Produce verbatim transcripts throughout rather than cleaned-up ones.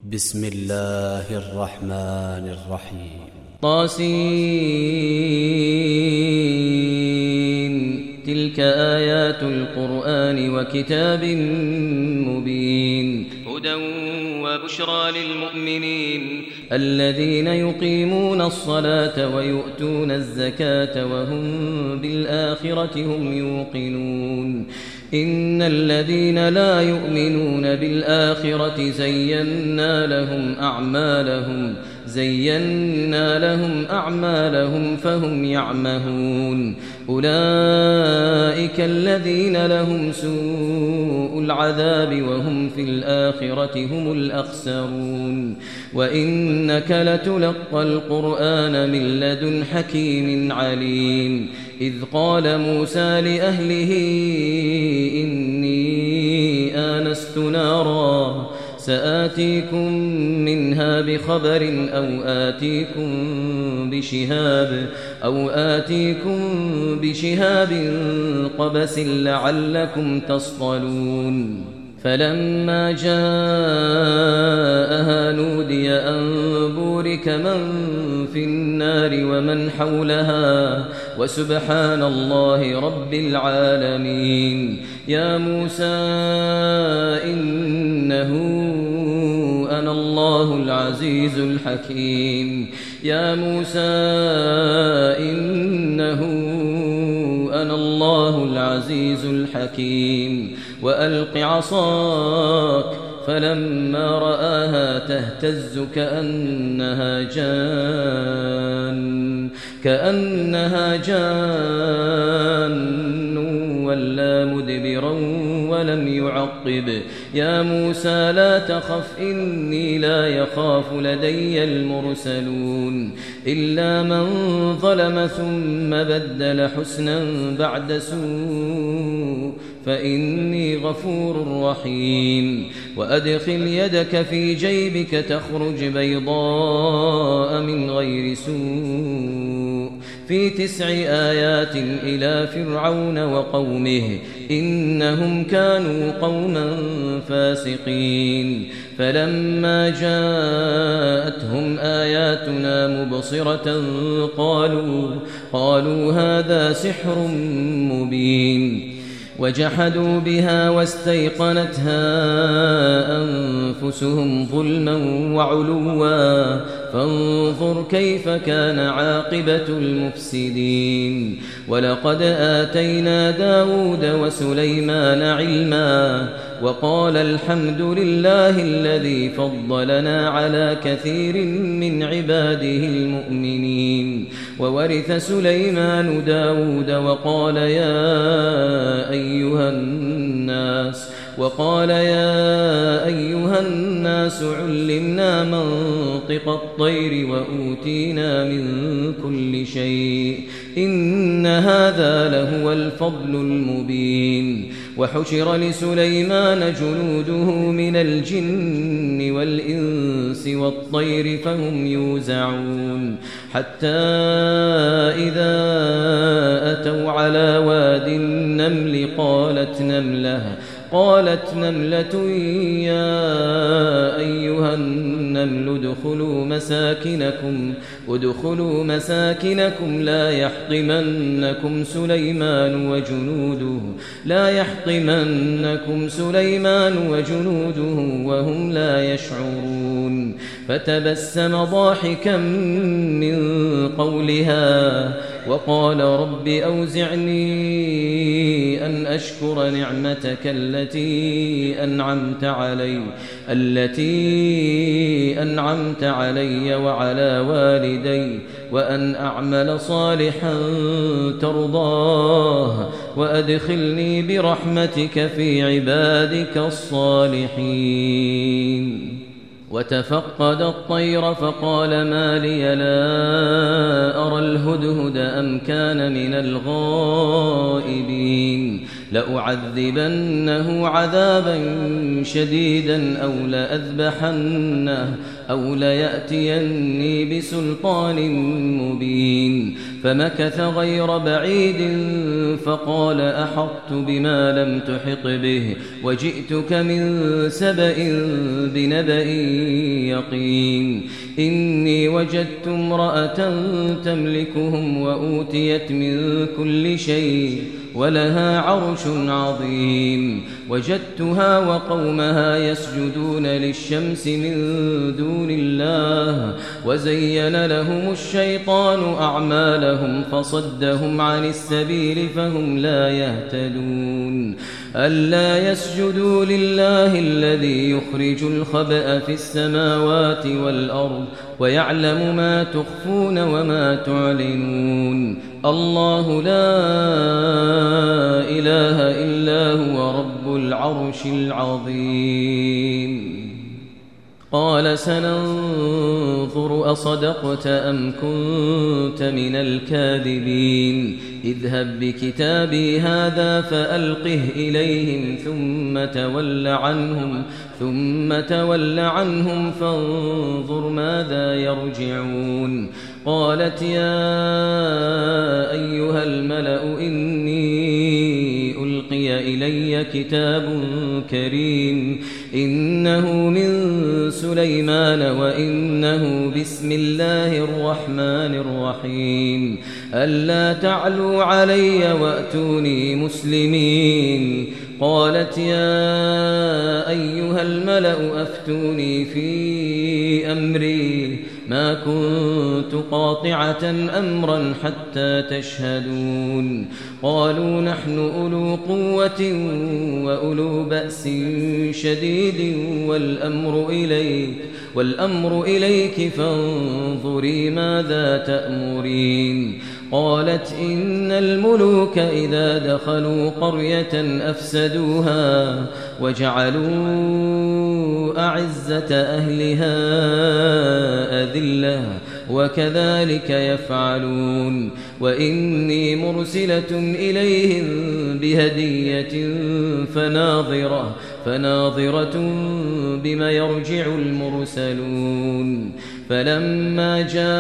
بسم الله الرحمن الرحيم. طاسين. تلك آيات القرآن وكتاب مبين. هدى وبشرى للمؤمنين الذين يقيمون الصلاة ويؤتون الزكاة وهم بالآخرة هم يوقنون. إن الذين لا يؤمنون بالآخرة زينا لهم أعمالهم زينا لهم أعمالهم فهم يعمهون. أولئك الذين لهم سوء العذاب وهم في الآخرة هم الأخسرون. وإنك لتلقى القرآن من لدن حكيم عليم. إذ قال موسى لأهله إني آنست نارا سآتيكم منها بخبر أو آتيكم بشهاب أو آتيكم بشهاب قبس لعلكم تصطلون. فلما جاءها نودي أن بورك من في النار ومن حولها وسبحان الله رب العالمين. يا موسى إنه أنا الله العزيز الحكيم. يا موسى إنه أنا الله العزيز الحكيم. وألق عصاك فلما رآها تهتز كأنها جان كأنها جان ولا مدبرا ولم يعقب. يا موسى لا تخف إني لا يخاف لدي المرسلون. إلا من ظلم ثم بدل حسنا بعد سوء فإني غفور رحيم. وأدخل يدك في جيبك تخرج بيضاء من غير سوء في تسع آيات إلى فرعون وقومه إنهم كانوا قوما فاسقين. فلما جاءتهم آياتنا مبصرة قالوا قالوا هذا سحر مبين. وجحدوا بها واستيقنتها أنفسهم ظلما وعلوا فانظر كيف كان عاقبة المفسدين. ولقد آتينا داود وسليمان علما وقال الحمد لله الذي فضلنا على كثير من عباده المؤمنين. وورث سليمان داود وقال يا أيها الناس وقال يا أيها الناس علمنا منطق الطير وأوتينا من كل شيء إن هذا لهو الفضل المبين. وحشر لسليمان جنوده من الجن والإنس والطير فهم يوزعون. حتى إذا أتوا على واد النمل قالت نملة قالت نملة يا أيها النمل ادخلوا مساكنكم ادخلوا مساكنكم لا يحطمنكم سليمان وجنوده لا يحطمنكم سليمان وجنوده وهم لا يشعرون. فتبسم ضاحكا من قولها وقال رب أوزعني أن أشكر نعمتك التي أنعمت علي التي أنعمت علي وعلى والدي وأن أعمل صالحا ترضاه وأدخلني برحمتك في عبادك الصالحين. وتفقد الطير فقال ما لي لا أرى الهدهد أم كان من الغائبين. لأعذبنه عذابا شديدا أو لأذبحنه أو ليأتيني بسلطان مبين. فمكث غير بعيد فقال أحطت بما لم تحط به وجئتك من سبأ بنبأ يقين. إني وجدت امرأة تملكهم وأوتيت من كل شيء ولها عرش عظيم. وجدتها وقومها يسجدون للشمس من دون الله وزين لهم الشيطان أعمالهم فصدهم عن السبيل فهم لا يهتدون. ألا يسجدوا لله الذي يخرج الخبأ في السماوات والأرض ويعلم ما تخفون وما تعلنون. الله لا إله إلا هو رب العرش العظيم. قال سننظر أصدقت أم كنت من الكاذبين. اذهب بكتابي هذا فألقه إليهم ثم تول عنهم ثم تول عنهم فانظر ماذا يرجعون. قالت يا أيها الملأ إني ألقي إلي كتاب كريم إنه من سليمان وإنه بسم الله الرحمن الرحيم. ألا تعلوا علي وأتوني مسلمين. قالت يا أيها الملأ أفتوني في أمري ما كنت قاطعة أمرا حتى تشهدون. قالوا نحن أولو قوة وأولو بأس شديد والأمر إليك والأمر إليك فانظري ماذا تأمرين. قالت إن الملوك إذا دخلوا قرية أفسدوها وجعلوا أعزة أهلها أذلة وكذلك يفعلون. وإني مرسلة إليهم بهدية فناظرة فناظرة بما يرجع المرسلون. فلما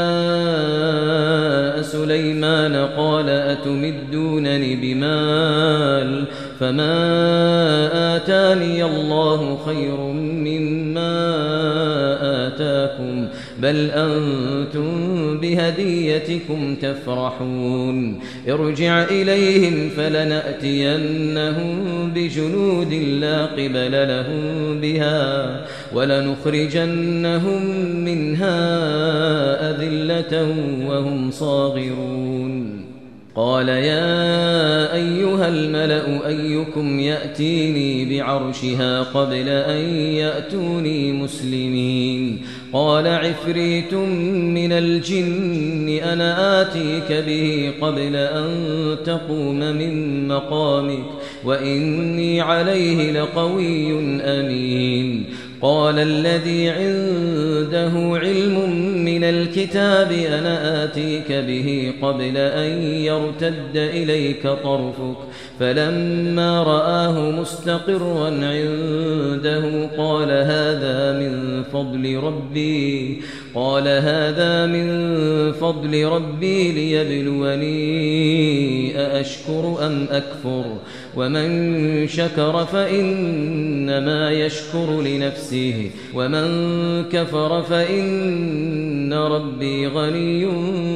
جاء سليمان قال أتمدونني بمال فما آتاني الله خير مما آتاكم بل أنتم بهديتكم تفرحون. ارجع إليهم فلنأتينهم بجنود لا قبل لهم بها ولنخرجنهم منها أذلة وهم صاغرون. قال يا أيها الملأ أيكم يأتيني بعرشها قبل أن يأتوني مسلمين. قال عفريت من الجن أنا آتيك به قبل أن تقوم من مقامك وإني عليه لقوي أمين. قال الذي عنده علم من الكتاب أنا آتيك به قبل أن يرتد إليك طرفك فلما رآه مستقرا عنده قال هذا من فضل ربي قال هذا من فضل ربي ليبلوني أأشكر أم أكفر ومن شكر فإنما يشكر لنفسه ومن كفر فإن ربي غني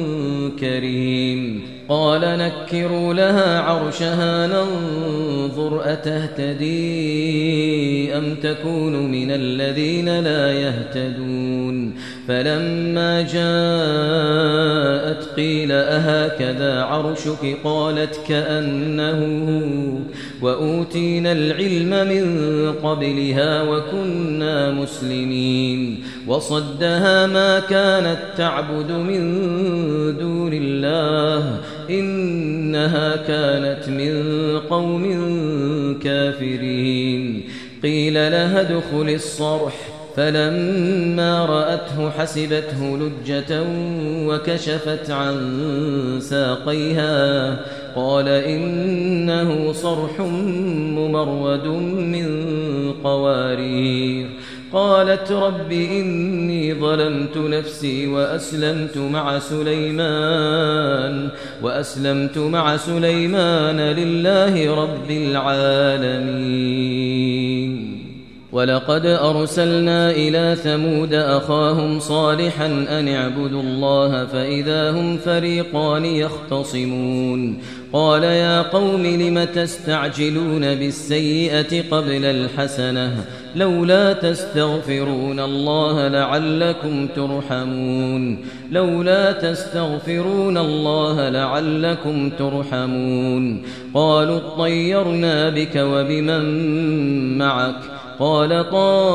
كريم. قال نكروا لها عرشها ننظر أتهتدي أم تكون من الذين لا يهتدون. فلما جاءت قيل أهكذا عرشك قالت كأنه وأوتينا العلم من قبلها وكنا مسلمين. وصدها ما كانت تعبد من دون الله إنها كانت من قوم كافرين. قيل لها ادخل الصرح فلما رأته حسبته لجة وكشفت عن ساقيها قال إنه صرح ممرد من قوارير. قالت رب إني ظلمت نفسي وأسلمت مع سليمان وأسلمت مع سليمان لله رب العالمين. ولقد أرسلنا إلى ثمود أخاهم صالحا أن اعبدوا الله فإذا هم فريقان يختصمون. قال يا قوم لم تستعجلون بالسيئة قبل الحسنة لولا تستغفرون الله لعلكم ترحمون لولا تستغفرون الله لعلكم ترحمون. قالوا اطيرنا بك وبمن معك قال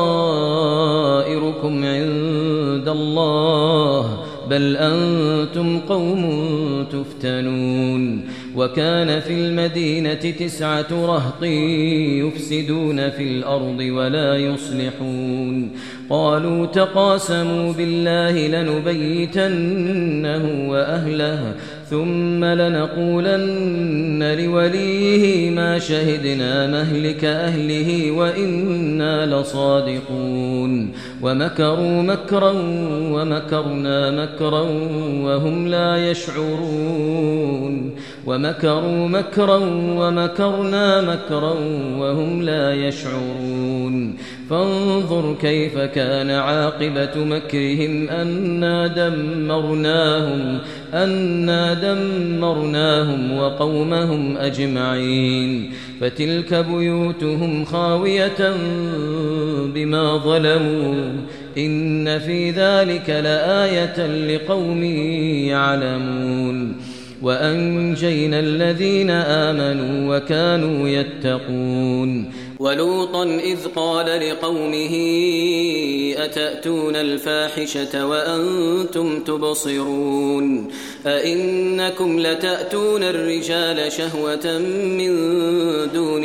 طائركم عند الله بل أنتم قوم تفتنون. وكان في المدينة تسعة رهط يفسدون في الأرض ولا يصلحون. قالوا تقاسموا بالله لنبيتنه وأهله ثم لنقولن لوليه ما شهدنا مهلك أهله وإنا لصادقون. ومكروا مكرا ومكرنا مكرا وهم لا يشعرون ومكروا مكرا ومكرنا مكرا وهم لا يشعرون. فانظر كيف كان عاقبة مكرهم أنا دمرناهم أنا دمرناهم وقومهم أجمعين. فتلك بيوتهم خاوية بما ظلموا إن في ذلك لآية لقوم يعلمون. وأنجينا الذين آمنوا وكانوا يتقون. ولوطا إذ قال لقومه أتأتون الفاحشة وأنتم تبصرون أئنكم لتأتون الرجال شهوة من دون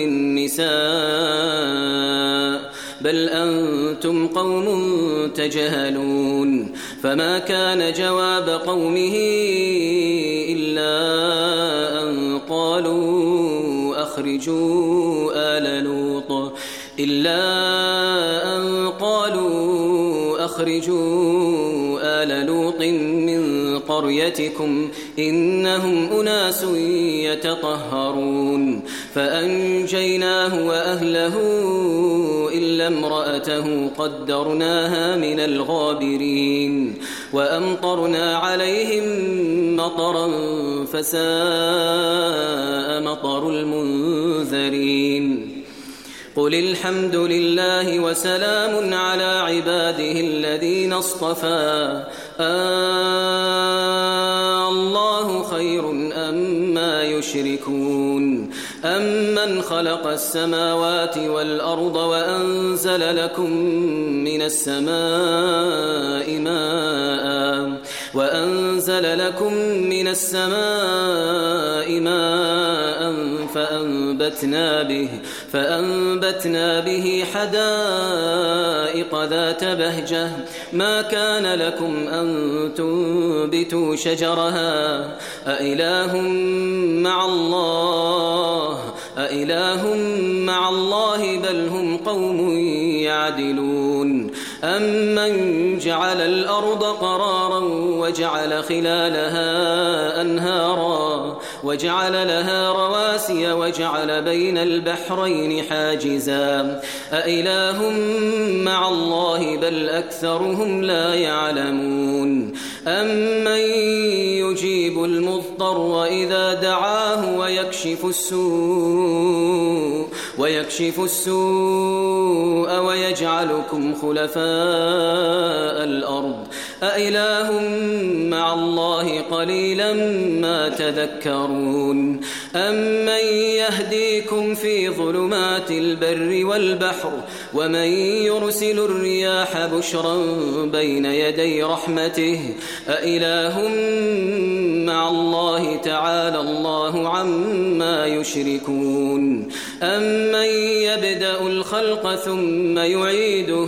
النساء بل أنتم قوم تجهلون. فما كان جواب قومه إلا أن قالوا أخرجوا آل لوط إلا أن قالوا أخرجوا آل لوط من قريتكم إنهم أناس يتطهرون. فأنجيناه وأهله إلا امرأته قدرناها من الغابرين. وأمطرنا عليهم مطرا فساء مطر المنذرين. قل الحمد لله وسلام على عباده الذين اصطفى الله خير أما يشركون. أمن خلق السماوات والأرض وأنزل لكم من السماء ماء وأنزل لكم من السماء ماء فأنبتنا به فأنبتنا به حدائق ذات بهجة ما كان لكم أن تنبتوا شجرها أإله مع الله أإله مع الله بل هم قوم يعدلون. أمن جعل الأرض قرارا وجعل خلالها أنهارا وجعل لها رواسي وجعل بين البحرين حاجزا أإله مع الله بل أكثرهم لا يعلمون. أمن يجيب المضطر إذا دعاه ويكشف السوء ويكشف السوء ويجعلكم خلفاء الأرض أإله مع الله قليلا ما تذكرون. أمن يهديكم في ظلمات البر والبحر ومن يرسل الرياح بشرا بين يدي رحمته أإله مع الله تعالى الله عما يشركون. أمن يبدأ الخلق ثم يعيده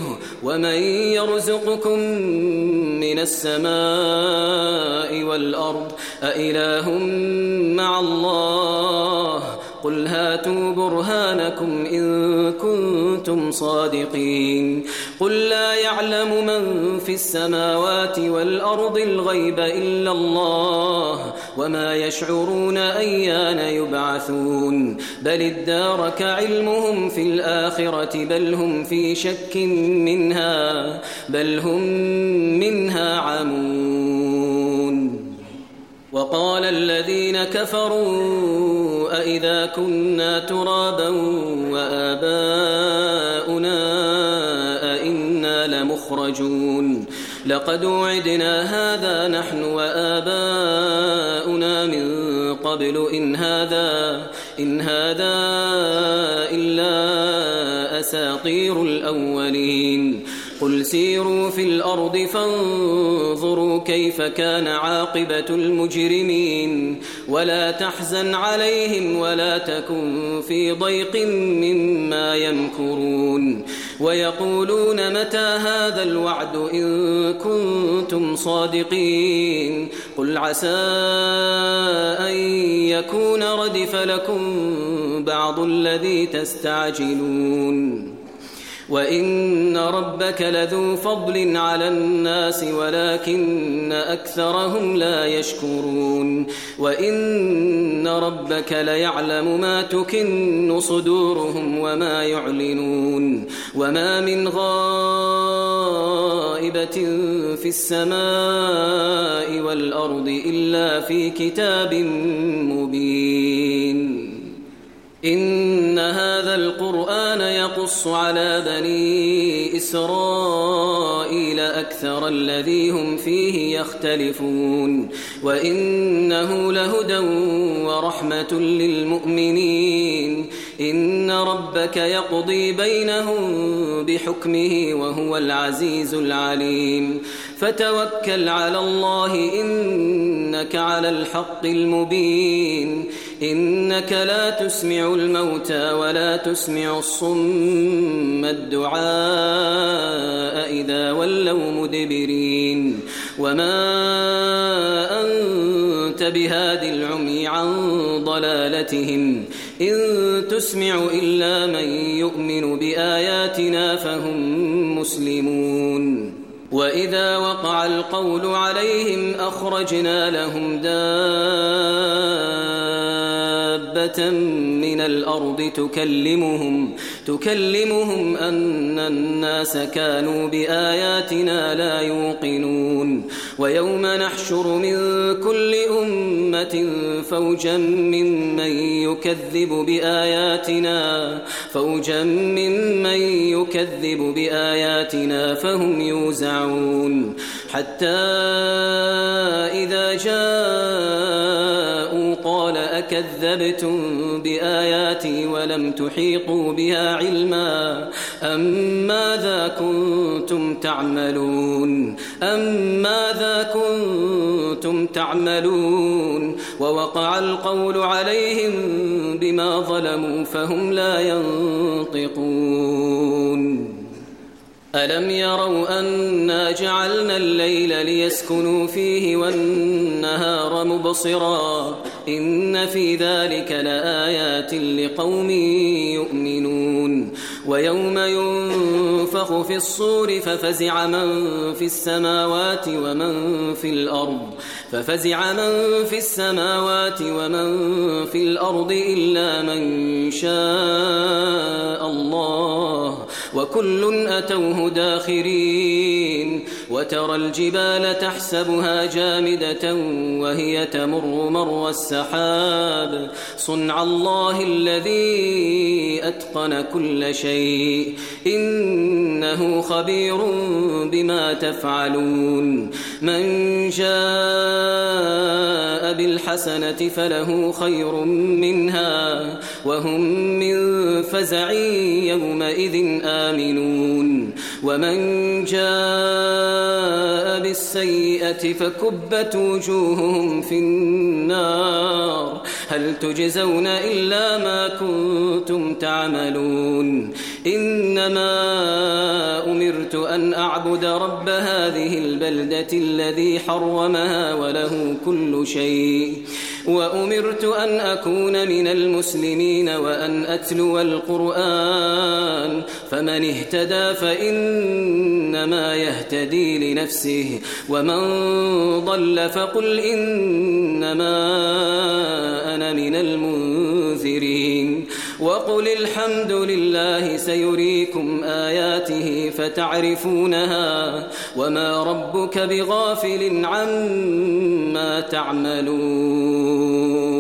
ومن يرزقكم من السماء والأرض أإله مع الله قل هاتوا برهانكم إن كنتم صادقين قل لا يعلم من في السماوات والأرض الغيب إلا الله وما يشعرون أيان يبعثون بل ادارك علمهم في الآخرة بل هم في شك منها بل هم منها عمون وقال الذين كفروا أئذا كنا ترابا وآباؤنا أئنا لمخرجون لقد وعدنا هذا نحن وآباؤنا من قبل إن هذا إن هذا إلا أساطير الأولين قل سيروا في الأرض فانظروا كيف كان عاقبة المجرمين ولا تحزن عليهم ولا تكن في ضيق مما يمكرون ويقولون متى هذا الوعد إن كنتم صادقين قل عسى أن يكون ردف لكم بعض الذي تستعجلون وإن ربك لذو فضل على الناس ولكن أكثرهم لا يشكرون وإن ربك ليعلم ما تكن صدورهم وما يعلنون وما من غائبة في السماء والأرض إلا في كتاب مبين إن هذا القرآن يقص على بني إسرائيل أكثر الذي هم فيه يختلفون وإنه لهدى ورحمة للمؤمنين إن ربك يقضي بينهم بحكمه وهو العزيز العليم فتوكل على الله إنك على الحق المبين إنك لا تسمع الموتى ولا تسمع الصم الدعاء إذا ولوا مدبرين وما أنت بهاد العمي عن ضلالتهم إن تسمع إلا من يؤمن بآياتنا فهم مسلمون وإذا وقع القول عليهم أخرجنا لهم دابة من الأرض تكلمهم تكلمهم أن الناس كانوا بآياتنا لا يوقنون ويوم نحشر من كل أمة فوجا ممن يكذب بآياتنا فوجا ممن يكذب بآياتنا فهم يوزعون حتى إذا جاءوا قال أكذبتم بآياتي ولم تحيطوا بها علما أم ماذا كنتم تعملون أم ماذا كنتم تعملون ووقع القول عليهم بما ظلموا فهم لا ينطقون ألم يروا أنا جعلنا الليل ليسكنوا فيه والنهار مبصرا إن في ذلك لآيات لقوم يؤمنون ويوم ينفخ في الصور ففزع من في السماوات ومن في الأرض ففزع من في السماوات ومن في الأرض إلا من شاء الله وكل أتوه داخرين وترى الجبال تحسبها جامدة وهي تمر مر السحاب صنع الله الذي أتقن كل شيء إنه خبير بما تفعلون من جاء بالحسنة فله خير منها وهم من فزع يومئذ آمنون ومن جاء بالسيئة فكبت وجوههم في النار هل تجزون إلا ما كنتم تعملون إنما أمرت أن أعبد رب هذه البلدة الذي حرمها وله كل شيء وأمرت أن أكون من المسلمين وأن أتلو القرآن فمن اهتدى فإنما يهتدي لنفسه ومن ضل فقل إنما أنا من المنذرين وقل الحمد لله سيريكم آياته فتعرفونها وما ربك بغافل عما تعملون